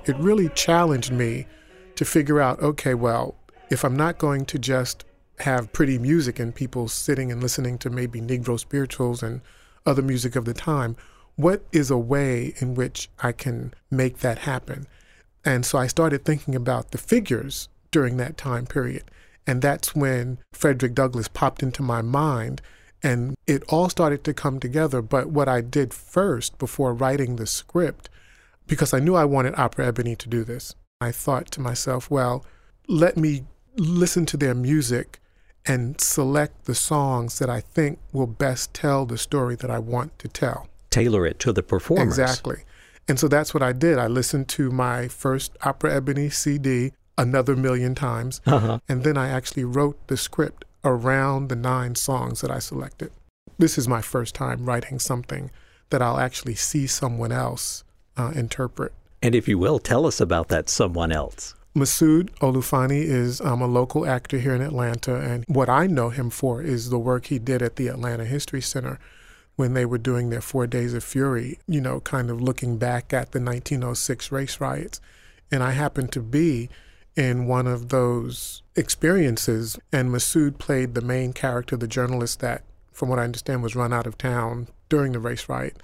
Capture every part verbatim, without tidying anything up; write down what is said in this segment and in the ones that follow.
it really challenged me to figure out, okay, well, if I'm not going to just have pretty music and people sitting and listening to maybe Negro spirituals and other music of the time, what is a way in which I can make that happen? And so I started thinking about the figures during that time period. And that's when Frederick Douglass popped into my mind, and it all started to come together. But what I did first before writing the script, because I knew I wanted Opera Ebony to do this, I thought to myself, well, let me listen to their music and select the songs that I think will best tell the story that I want to tell. Tailor it to the performers. Exactly. And so that's what I did. I listened to my first Opera Ebony C D another million times, uh-huh. and then I actually wrote the script around the nine songs that I selected. This is my first time writing something that I'll actually see someone else uh, interpret. And if you will, tell us about that someone else. Masood Olufani is um, a local actor here in Atlanta, and what I know him for is the work he did at the Atlanta History Center when they were doing their Four Days of Fury, you know, kind of looking back at the nineteen oh six race riots. And I happened to be in one of those experiences, and Masood played the main character, the journalist that, from what I understand, was run out of town during the race riot.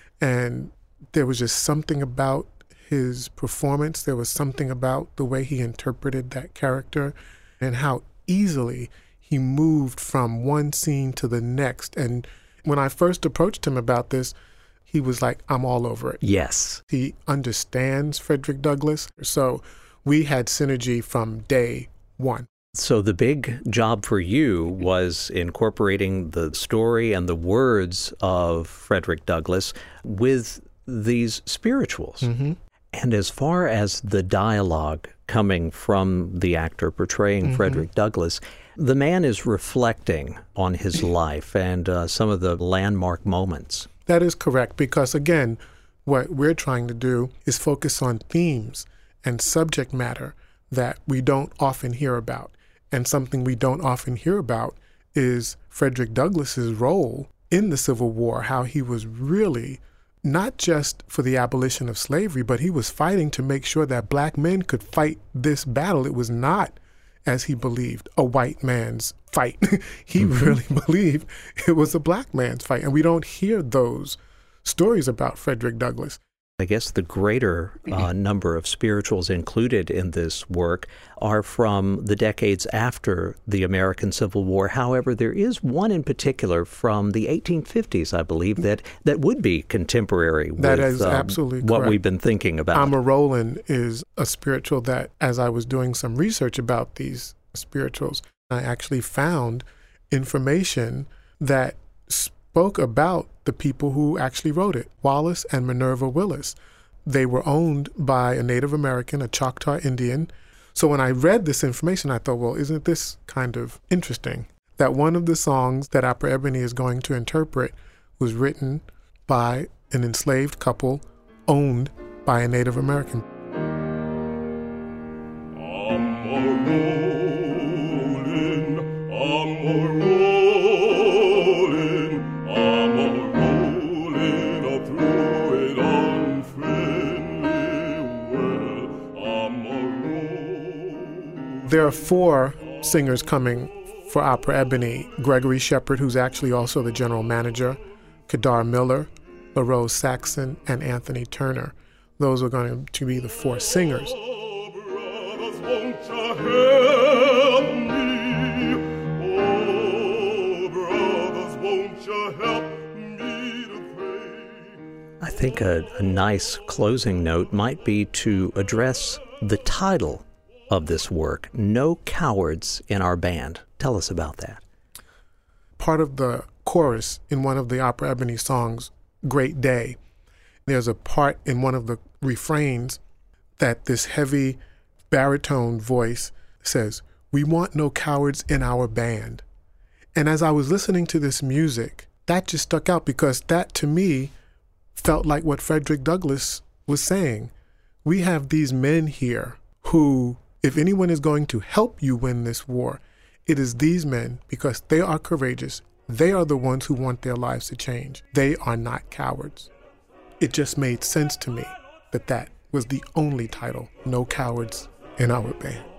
And there was just something about his performance. There was something about the way he interpreted that character and how easily he moved from one scene to the next. And when I first approached him about this, he was like, I'm all over it. Yes. He understands Frederick Douglass. So we had synergy from day one. So the big job for you was incorporating the story and the words of Frederick Douglass with these spirituals. Mm-hmm. And as far as the dialogue coming from the actor portraying mm-hmm. Frederick Douglass, the man is reflecting on his life and uh, some of the landmark moments. That is correct, because again, what we're trying to do is focus on themes and subject matter that we don't often hear about. And something we don't often hear about is Frederick Douglass's role in the Civil War, how he was really not just for the abolition of slavery, but he was fighting to make sure that black men could fight this battle. It was not, as he believed, a white man's fight. He mm-hmm. really believed it was a black man's fight. And we don't hear those stories about Frederick Douglass. I guess the greater uh, number of spirituals included in this work are from the decades after the American Civil War. However, there is one in particular from the eighteen fifties, I believe, that, that would be contemporary with that is um, absolutely what correct. We've been thinking about. Amma Roland is a spiritual that, as I was doing some research about these spirituals, I actually found information that spoke about the people who actually wrote it, Wallace and Minerva Willis. They were owned by a Native American, a Choctaw Indian. So when I read this information, I thought, well, isn't this kind of interesting? That one of the songs that Opera Ebony is going to interpret was written by an enslaved couple owned by a Native American. There are four singers coming for Opera Ebony. Gregory Shepard, who's actually also the general manager, Kadar Miller, LaRose Saxon, and Anthony Turner. Those are going to be the four singers. Oh, brothers, won't you help me? Oh, brothers, won't you help me to pray? I think a, a nice closing note might be to address the title of this work, No Cowards in Our Band. Tell us about that. Part of the chorus in one of the Opera Ebony songs, Great Day, there's a part in one of the refrains that this heavy baritone voice says, "We want no cowards in our band." And as I was listening to this music, that just stuck out, because that to me felt like what Frederick Douglass was saying. We have these men here who, if anyone is going to help you win this war, it is these men, because they are courageous. They are the ones who want their lives to change. They are not cowards. It just made sense to me that that was the only title, No Cowards in our band.